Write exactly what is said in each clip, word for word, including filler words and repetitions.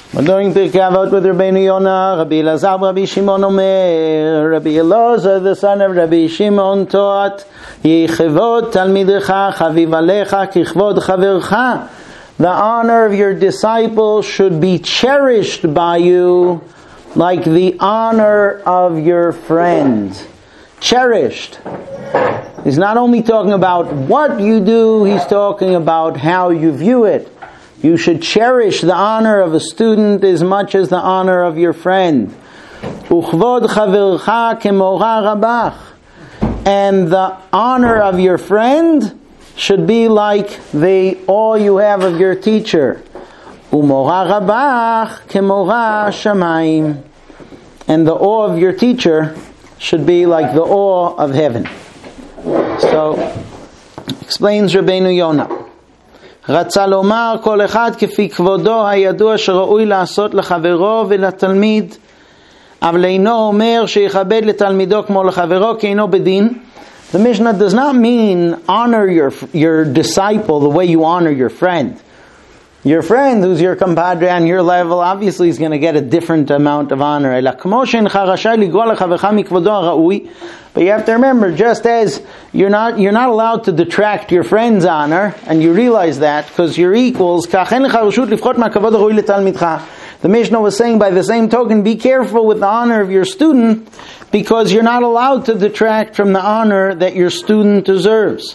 We're doing Pirkei Avot with Rabbeinu Yonah. Rabbi Elazar, Rabbi Shimon Omer. Rabbi Elazar, the son of Rabbi Shimon, taught, Yichevod talmidecha chaviv alecha kichvod chavercha. The honor of your disciple should be cherished by you like the honor of your friend. Cherished. He's not only talking about what you do, he's talking about how you view it. You should cherish the honor of a student as much as the honor of your friend. Uchvod chavercha kemora rabach. And the honor of your friend should be like the awe you have of your teacher. Umora rabach kemora shamayim. And the awe of your teacher should be like the awe of heaven. So, explains Rabbeinu Yonah. רצה לומר כל אחד כפי כבודו הידוע שראוי לעשות לחברו ולתלמיד, אבל אינו אומר שיכבד לתלמידו כמו לחברו כי אינו בדין. The Mishnah does not mean honor your your disciple the way you honor your friend. Your friend who's your compadre on your level obviously is going to get a different amount of honor. אלא כמו שאינך רשאי לגרוע לחברך מכבודו הראוי. But you have to remember, just as you're not you're not allowed to detract your friend's honor, and you realize that because you're equals, כך אין לך רשות לפחות מהכבוד הראוי לתלמידך. The Mishnah was saying by the same token, be careful with the honor of your student, because you're not allowed to detract from the honor that your student deserves.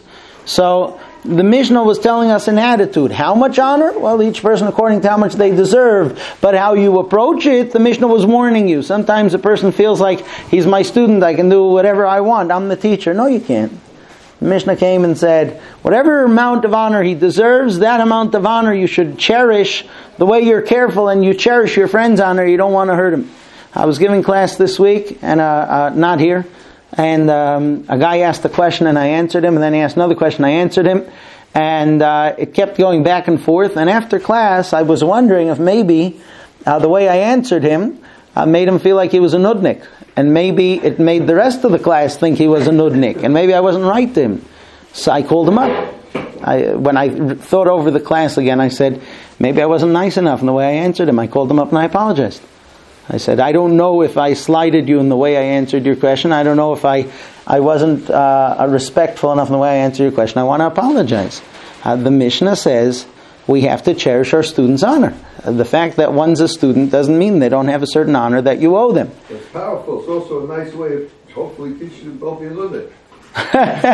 So the Mishnah was telling us an attitude. How much honor? Well, each person according to how much they deserve. But how you approach it, the Mishnah was warning you. Sometimes a person feels like, he's my student, I can do whatever I want, I'm the teacher. No, you can't. The Mishnah came and said, whatever amount of honor he deserves, that amount of honor you should cherish the way you're careful and you cherish your friend's honor. You don't want to hurt him. I was giving class this week, and uh, uh, not here. And um, a guy asked a question and I answered him, and then he asked another question, I answered him, and uh, it kept going back and forth. And after class, I was wondering if maybe uh, the way I answered him uh, made him feel like he was a nudnik, and maybe it made the rest of the class think he was a nudnik, and maybe I wasn't right to him. So I called him up. I, when I thought over the class again, I said, maybe I wasn't nice enough in the way I answered him. I called him up and I apologized. I said, I don't know if I slighted you in the way I answered your question. I don't know if I, I wasn't uh, respectful enough in the way I answered your question. I want to apologize. Uh, the Mishnah says we have to cherish our students' honor. Uh, the fact that one's a student doesn't mean they don't have a certain honor that you owe them. It's powerful. It's also a nice way of hopefully teaching them both a little bit. I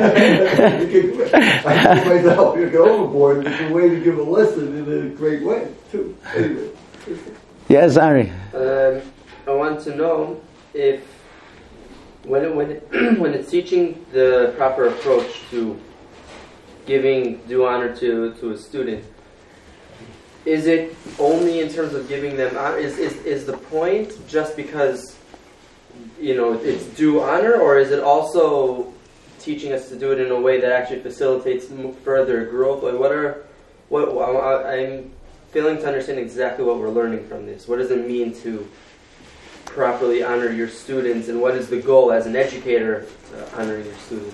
can myself you go overboard. It's a way to give a lesson in a great way, too. Anyway. Yes, Ari. Um, I want to know if when it, when it, when it's teaching the proper approach to giving due honor to, to a student, is it only in terms of giving them honor? Is, is is the point just because you know it's due honor, or is it also teaching us to do it in a way that actually facilitates further growth? Like what are what I, I'm failing to understand exactly what we're learning from this. What does it mean to properly honor your students, and what is the goal as an educator to honoring your students?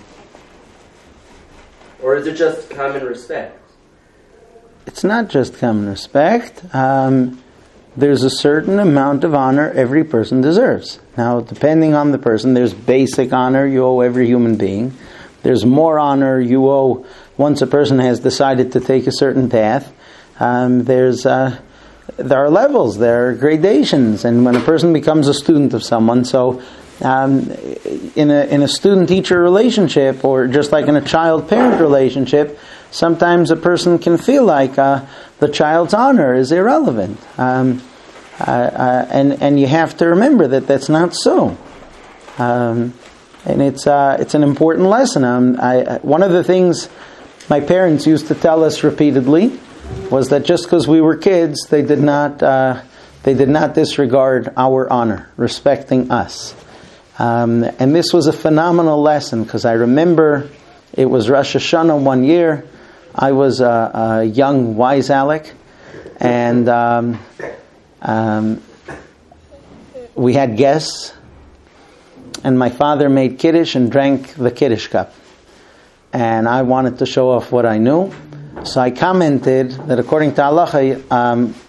Or is it just common respect? It's not just common respect. Um, there's a certain amount of honor every person deserves. Now, depending on the person, there's basic honor you owe every human being. There's more honor you owe once a person has decided to take a certain path. Um, there's uh, there are levels, there are gradations, and when a person becomes a student of someone, so um, in a in a student-teacher relationship, or just like in a child-parent relationship, sometimes a person can feel like uh, the child's honor is irrelevant, um, uh, uh, and and you have to remember that that's not so, um, and it's uh, it's an important lesson. Um, I, one of the things my parents used to tell us repeatedly was that just because we were kids, they did not uh, they did not disregard our honor, respecting us. Um, and this was a phenomenal lesson, because I remember it was Rosh Hashanah one year. I was a, a young wise Alec, and um, um, we had guests, and my father made Kiddush and drank the Kiddush cup. And I wanted to show off what I knew. So I commented that according to halacha, um,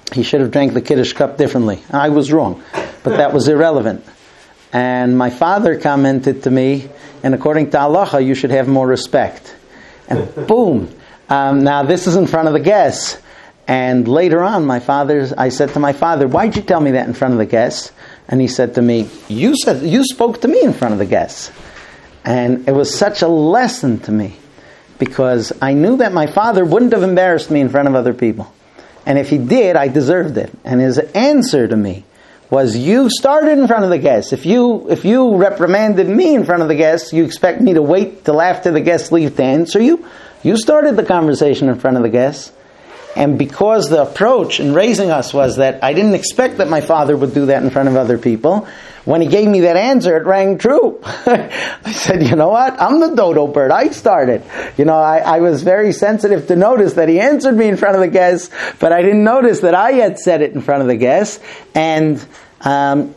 he should have drank the Kiddush cup differently. I was wrong, but that was irrelevant. And my father commented to me, and according to halacha, you should have more respect. And boom. Um, now this is in front of the guests. And later on, my father, I said to my father, why'd you tell me that in front of the guests? And he said to me, you said you spoke to me in front of the guests. And it was such a lesson to me, because I knew that my father wouldn't have embarrassed me in front of other people. And if he did, I deserved it. And his answer to me was, you started in front of the guests. If you if you reprimanded me in front of the guests, you expect me to wait till after the guests leave to answer you? You started the conversation in front of the guests. And because the approach in raising us was that I didn't expect that my father would do that in front of other people, when he gave me that answer, it rang true. I said, you know what? I'm the dodo bird. I started. You know, I, I was very sensitive to notice that he answered me in front of the guests, but I didn't notice that I had said it in front of the guests. And um,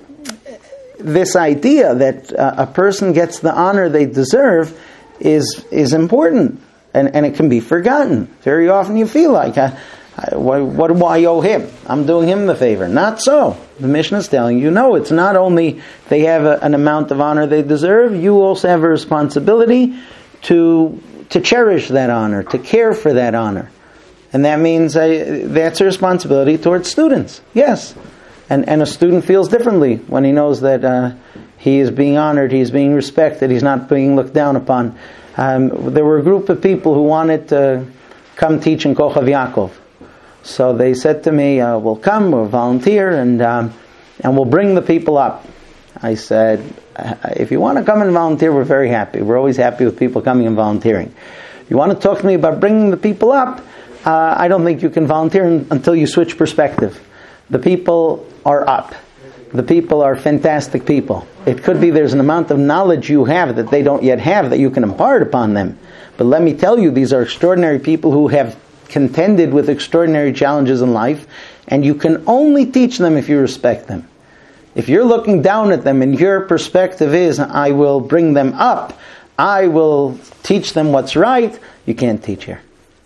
this idea that uh, a person gets the honor they deserve is is important. And, and it can be forgotten. Very often you feel like, I, I, what, what do I owe him? I'm doing him the favor. Not so. The Mishnah is telling you, no, it's not only they have a, an amount of honor they deserve, you also have a responsibility to to cherish that honor, to care for that honor. And that means I, that's a responsibility towards students. Yes. And, and a student feels differently when he knows that uh, he is being honored, he is being respected, he's not being looked down upon. Um, there were a group of people who wanted to come teach in Kochav Yaakov. So they said to me, uh, we'll come, we'll volunteer, and um, and we'll bring the people up. I said, if you want to come and volunteer, we're very happy. We're always happy with people coming and volunteering. You want to talk to me about bringing the people up? Uh, I don't think you can volunteer until you switch perspective. The people are up. The people are fantastic people. It could be there's an amount of knowledge you have that they don't yet have that you can impart upon them. But let me tell you, these are extraordinary people who have contended with extraordinary challenges in life, and you can only teach them if you respect them. If you're looking down at them and your perspective is, I will bring them up, I will teach them what's right, you can't teach here.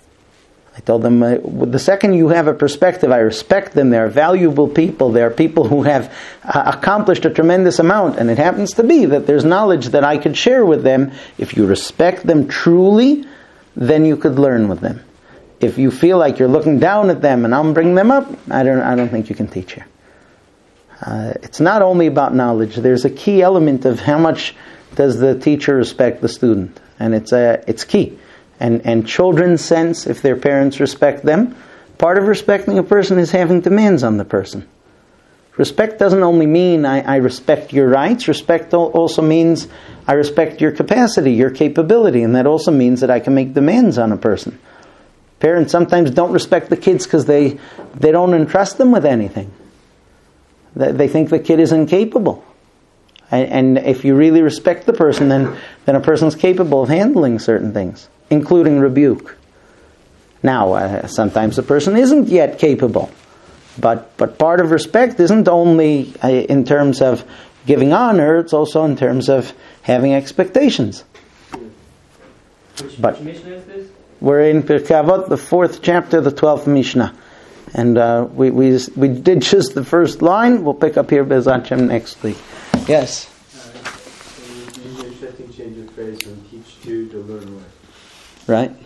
I told them, uh, the second you have a perspective, I respect them, they're valuable people, they're people who have uh, accomplished a tremendous amount, and it happens to be that there's knowledge that I could share with them. If you respect them truly, then you could learn with them. If you feel like you're looking down at them and I'm bringing them up, I don't, I don't think you can teach here. Uh, it's not only about knowledge. There's a key element of how much does the teacher respect the student, and it's uh, it's key. And and children sense if their parents respect them. Part of respecting a person is having demands on the person. Respect doesn't only mean I, I respect your rights. Respect also means I respect your capacity, your capability, and that also means that I can make demands on a person. Parents sometimes don't respect the kids because they they don't entrust them with anything. They, they think the kid is incapable. And, and if you really respect the person, then then a person's capable of handling certain things, including rebuke. Now, uh, sometimes the person isn't yet capable, but but part of respect isn't only uh, in terms of giving honor; it's also in terms of having expectations. Which, but which Mishnah is this? We're in Pirkei Avot, the fourth chapter, the twelfth Mishnah, and uh, we we we did just the first line. We'll pick up here Be'ezrat Hashem next week. Yes. Uh, maybe interesting change of phrase from teach to to learn with. Right.